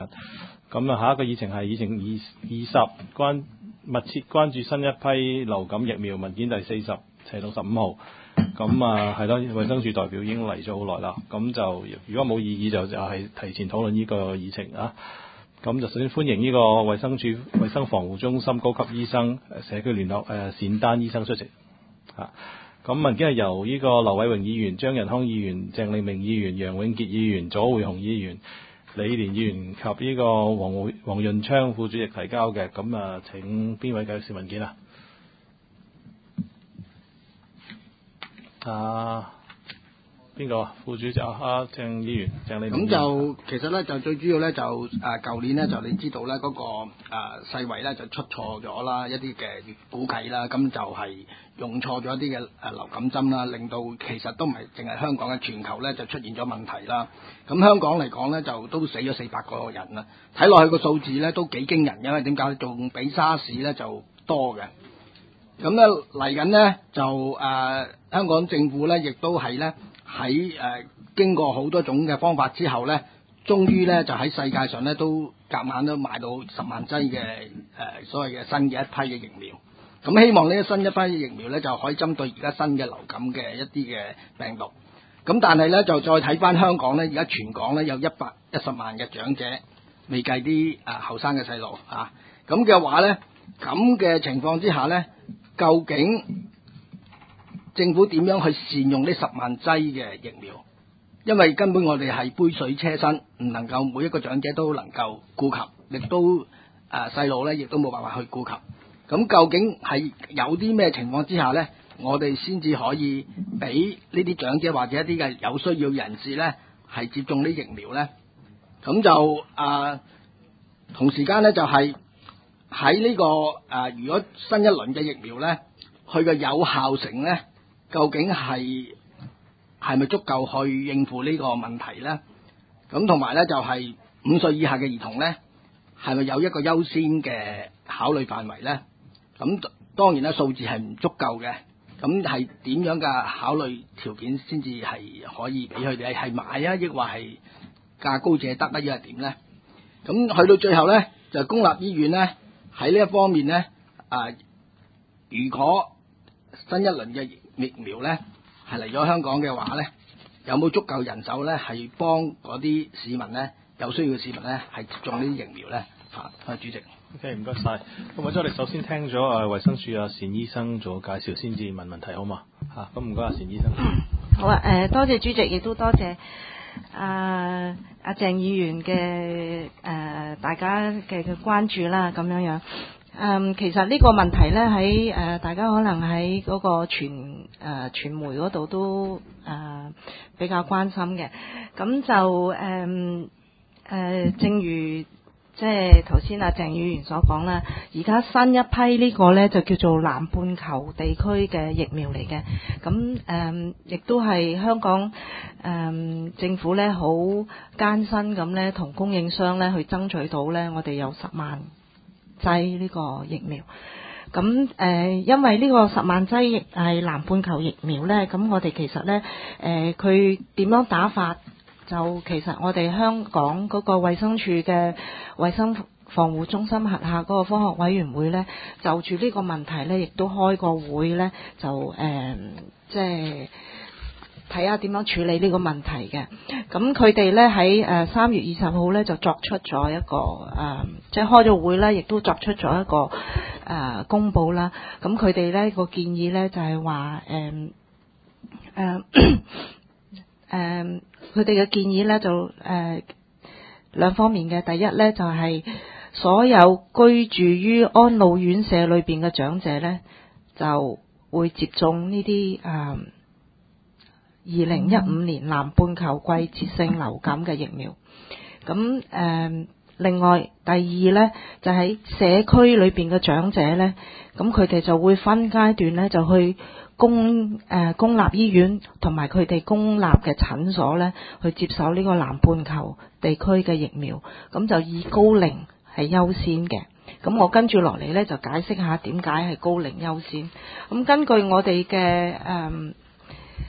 咁啊，下一個議程係議程20密切關注新一批流感疫苗文件第40，齊到15號。咁啊，係咯，衛生署代表已經嚟咗好耐啦。咁就如果冇異議就係提前討論呢個議程啊。咁就首先歡迎呢個衛生署衛生防護中心高級醫生、社區聯絡善丹醫生出席。咁文件係由呢個劉偉榮議員、張仁康議員、鄭麗明議員、楊永傑議員、左會雄議員、李連議員及呢個黃潤昌副主席提交嘅。咁啊，請邊位介紹文件啊？邊個副主席鄭議員、鄭麗明。 咁就其實咧就最主要咧就舊年咧就你知道咧嗰個世衛咧就出錯咗啦一啲嘅估計啦，咁就係用錯咗一啲嘅流感針啦，令到其實都唔係淨係香港嘅，全球咧就出現咗問題啦。咁香港嚟講咧就都死咗400個人啦，睇落去個數字咧都幾驚人，因為點解仲比沙士咧就多嘅。咁咧嚟緊呢，就香港政府咧亦都係咧喺經過好多種嘅方法之後咧，終於咧就喺世界上咧都夾硬都買到10萬劑嘅所謂嘅新嘅一批嘅疫苗。咁希望呢新一批嘅疫苗咧就可以針對而家新嘅流感嘅一啲嘅病毒。咁但係咧就再睇翻香港咧，而家全港咧有110萬嘅長者，未計啲後生嘅細路啊。咁嘅話咧，咁嘅情況之下咧，究竟政府點樣去善用呢10萬劑嘅疫苗？因為根本我哋係杯水車薪，唔能夠每一個長者都能夠顧及，亦都細路咧亦都冇辦法去顧及。咁究竟係有啲咩情況之下咧，我哋先至可以俾呢啲長者或者一啲嘅有需要人士咧係接種呢疫苗咧？咁就同時間咧就係喺呢個如果新一輪嘅疫苗咧，佢嘅有效性咧，究竟係咪足夠去應付呢個問題咧？咁同埋咧就係5歲以下嘅兒童咧，係咪有一個優先嘅考慮範圍咧？咁當然啦，數字係唔足夠嘅。咁係點樣嘅考慮條件先至係可以俾佢哋係買啊，抑或係價高者得啊，抑係點咧？咁去到最後咧，就公立醫院咧喺呢一方面咧，如果新一輪嘅疫苗咧係嚟咗香港嘅話咧，有冇足夠人手咧係幫嗰啲市民咧，有需要嘅市民咧係接種呢啲疫苗咧？主席。 OK， 唔該晒。咁或者我哋首先聽咗衛生署單醫生做介紹，先至問問題好嘛？咁唔該單醫生。 好啊，多謝主席，亦都多謝阿鄭議員嘅大家嘅關注啦，咁樣樣。其實呢個問題咧喺大家可能喺嗰個傳媒嗰度都比較關心嘅。咁就正如即係頭先鄭議員所講啦，而家新一批呢個咧就叫做南半球地區嘅疫苗嚟嘅。咁亦都係香港政府咧好艱辛咁咧同供應商咧去爭取到咧，我哋有10萬劑呢個疫苗。咁因為呢個10萬劑係南半球疫苗咧，咁我哋其實咧佢點樣打法？就其實我哋香港嗰個衛生署嘅衛生防護中心轄下嗰個科學委員會咧，就住呢個問題咧，亦都開個會咧，就即係睇下點樣處理呢個問題嘅。咁佢哋咧喺3月20號咧就作出咗一個即係開咗會咧，亦都作出咗一個公佈啦。咁佢哋咧個建議咧就係話佢哋嘅建議咧就兩方面嘅。第一咧就係所有居住於安老院舍裏邊嘅長者咧，就會接種呢啲2015年南半球季節性流感嘅疫苗。咁另外第二咧就喺社區裏邊嘅長者咧，咁佢哋就會分階段咧就去公立醫院同埋佢哋公立嘅診所咧，去接受呢個南半球地區嘅疫苗，咁就以高齡係優先嘅。咁我跟住落嚟咧就解釋下點解係高齡優先。咁根據我哋嘅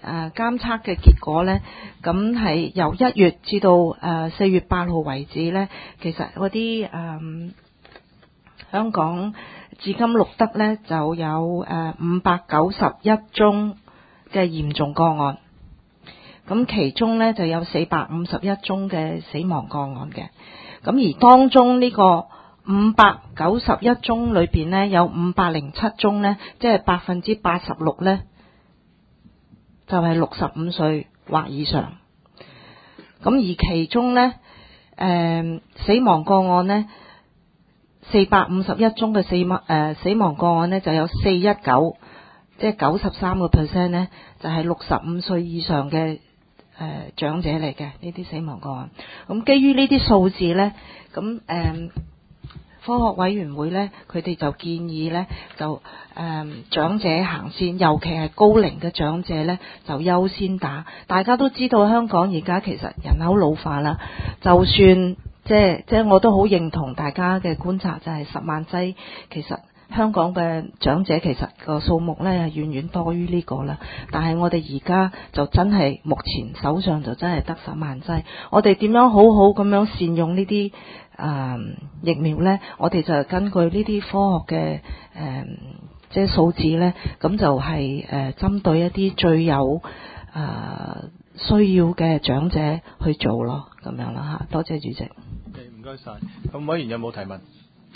監測嘅結果呢，咁係由1月至到4月8號為止呢，其實嗰啲香港至今錄得呢就有591宗嘅嚴重個案，咁其中呢就有451宗嘅死亡個案嘅，咁而當中呢個591宗裏邊呢，有507宗呢，即係86%呢，就係65歲或以上。咁而其中呢，死亡個案呢，451宗嘅死亡個案呢，就有419，即係93%呢，就係65歲以上嘅長者嚟嘅呢啲死亡個案。咁基於呢啲數字呢，咁科學委員會呢，佢哋就建議呢，就長者行先，尤其係高齡嘅長者呢，就優先打。大家都知道香港而家其實人口老化啦，就算即係我都好認同大家嘅觀察，就係10萬劑，其實香港嘅長者其實個數目呢係遠遠多於呢個啦。但係我哋而家就真係目前手上就真係得10萬劑，我哋點樣好好咁樣善用呢啲疫苗呢？我哋就根據呢啲科學嘅即係數字呢，咁就係針對一啲最有需要嘅長者去做咯，咁樣啦嚇。多謝主席。 唔該晒。咁委員有冇提問？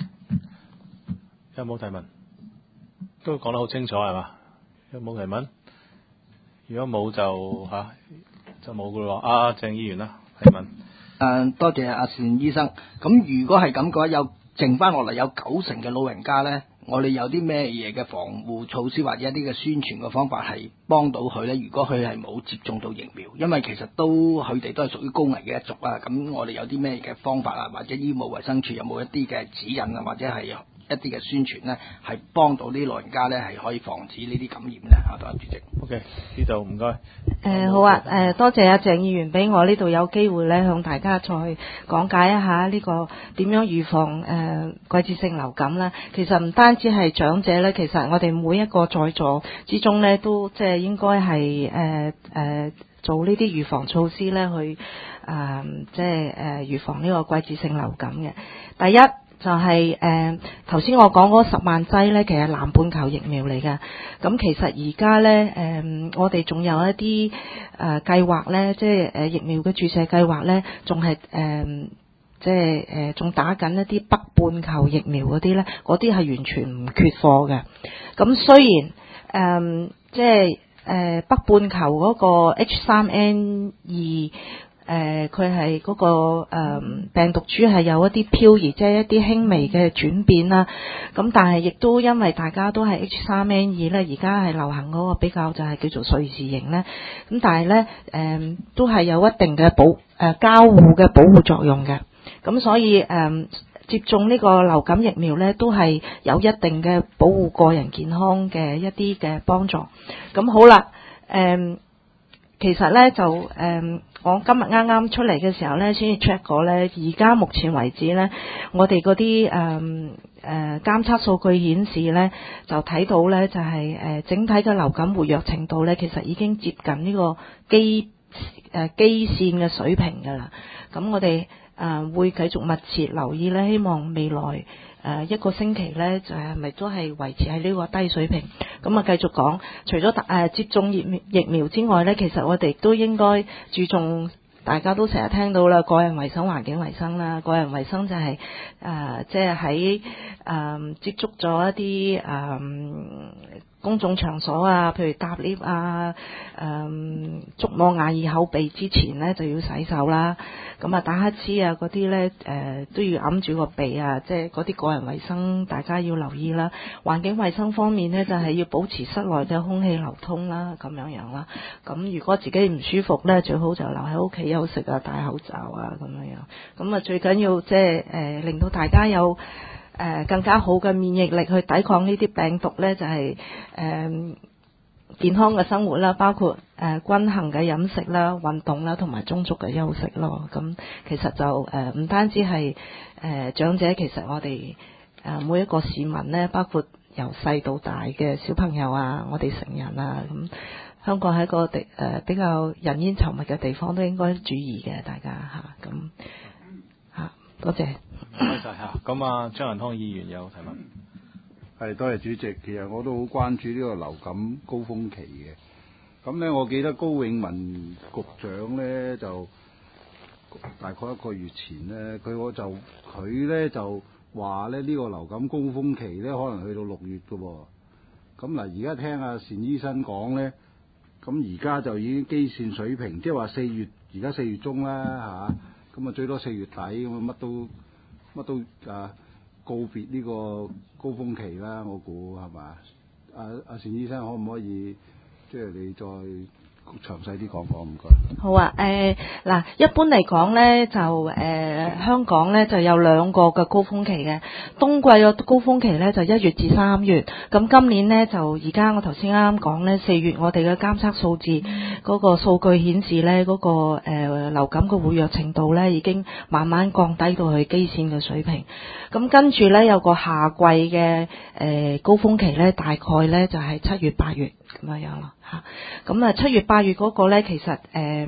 有冇提問？都講得好清楚係嘛？有冇提問？如果冇就冇噶咯。鄭議員啦，提問。 多謝阿單醫生。咁如果係咁嘅話，有剩翻落嚟有90%嘅老人家呢，我哋有啲咩嘢嘅防護措施或者一啲嘅宣傳嘅方法係幫到佢呢？如果佢係冇接種到疫苗，因為其實佢哋都係屬於高危嘅一族啊。咁我哋有啲咩嘅方法啊，或者醫務衛生署有冇一啲嘅指引啊，或者係一啲嘅宣傳呢，係幫到啲老人家呢，係可以防止呢啲感染呢？多謝主席。 OK， 呢度唔該。 好啊，多謝阿鄭議員俾我呢度有機會咧，向大家再講解一下呢個點樣預防季節性流感啦。其實唔單止係長者咧，其實我哋每一個在座之中咧，都即係應該係做呢啲預防措施咧，去即係預防呢個季節性流感嘅。第一就係頭先我講嗰10萬劑咧，其實南半球疫苗嚟㗎。咁其實而家咧我哋仲有一啲計劃咧，即係疫苗嘅注射計劃咧，仲係即係仲打緊一啲北半球疫苗嗰啲咧，嗰啲係完全唔缺貨嘅。咁雖然即係北半球嗰個 H3N2。佢係嗰個病毒株係有一啲漂移，即係一啲輕微嘅轉變啦。咁但係亦都因為大家都係 H3N2 咧，而家係流行嗰個比較就係叫做瑞士型咧。咁但係咧都係有一定嘅交互嘅保護作用嘅。咁所以接種呢個流感疫苗咧，都係有一定嘅保護個人健康嘅一啲嘅幫助。咁好啦，其實咧就我今日啱啱出嚟嘅時候咧，先至 check 過咧，而家目前為止咧，我哋嗰啲監測數據顯示咧，就睇到咧就係整體嘅流感活躍程度咧，其實已經接近呢個基線嘅水平㗎啦。咁我哋會繼續密切留意咧，希望未來一個星期咧，就係咪都係維持喺呢個低水平？咁繼續講，除咗接種疫苗之外咧，其實我哋都應該注重，大家都成日聽到啦，個人衞生、環境衞生啦。個人衞生就係即係喺接觸咗一啲公眾場所啊，譬如搭 lift 啊、觸摸眼耳口鼻之前咧，就要洗手啦。咁打乞嗤啊嗰啲咧，都要揞住個鼻啊，即係嗰啲個人衞生大家要留意啦。環境衞生方面咧，就係要保持室內嘅空氣流通啦，咁樣樣啦。咁如果自己唔舒服咧，最好就留喺屋企休息啊，戴口罩啊，咁樣樣。咁最緊要即係令到大家有更加好嘅免疫力去抵抗呢啲病毒咧，就係健康嘅生活啦，包括均衡嘅飲食啦、運動啦，同埋充足嘅休息咯。咁其實就唔單止係長者，其實我哋每一個市民咧，包括由細到大嘅小朋友啊，我哋成人啊，咁香港係一個比較人煙稠密嘅地方，都應該注意嘅，大家嚇咁嚇，多謝。 唔該曬嚇。咁啊，張仁康議員有提問。 係，多謝主席。其實我都好關注呢個流感高峰期嘅。咁咧，我記得高永文局長咧就大概1個月前咧，佢咧就話咧呢個流感高峰期咧可能去到6月嘅喎。咁嗱，而家聽阿單醫生講咧，咁而家就已經基線水平，即係話4月，而家4月中啦嚇，咁啊最多4月底咁啊乜都告別呢個高峰期啦，我估係嘛？阿單醫生可唔可以即係你再詳細啲講講？唔該。 好啊，嗱，一般嚟講咧，就香港咧就有2個嘅高峰期嘅，冬季嘅高峰期咧就1月至3月，咁今年咧就而家我頭先啱啱講咧4月我哋嘅監測數字嗰個數據顯示咧嗰個流感嘅活躍程度咧已經慢慢降低到去基線嘅水平，咁跟住咧有個夏季嘅高峰期咧，大概咧就係7月8月咁樣樣咯嚇，咁啊7月8月嗰個咧其實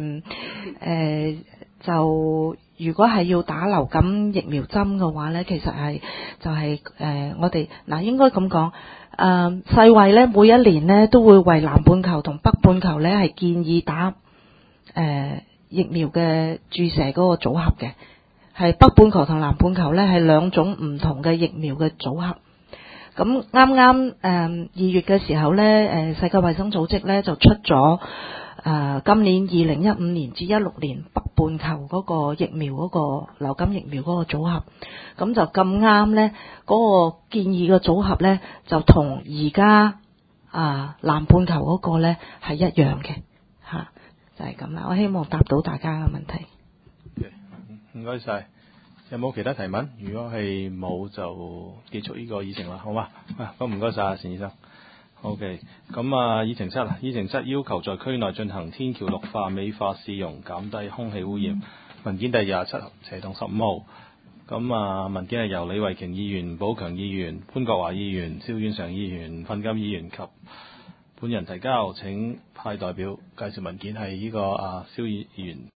就如果係要打流感疫苗針嘅話咧，其實我哋嗱應該咁講，世衛咧每一年咧都會為南半球同北半球咧係建議打疫苗嘅注射嗰個組合嘅，係北半球同南半球咧係2種唔同嘅疫苗嘅組合。咁啱啱2月嘅時候咧，世界衛生組織咧就出咗今年2015年至16年北半球嗰個疫苗嗰個流感疫苗嗰個組合，咁就咁啱咧嗰個建議嘅組合咧就同而家南半球嗰個咧係一樣嘅嚇，就係咁啦。我希望答到大家嘅問題。 唔該曬。有冇其他提問？如果係冇，就結束呢個議程啦，好嘛？咁唔該曬，單醫生。OK，咁議程7要求在區內進行天橋綠化美化市容，減低空氣污染。文件第27斜同15號。咁文件係由李慧瓊議員、寶強議員、潘國華議員、蕭遠常議員、訓金議員及本人提交。請派代表介紹文件係呢個蕭議員。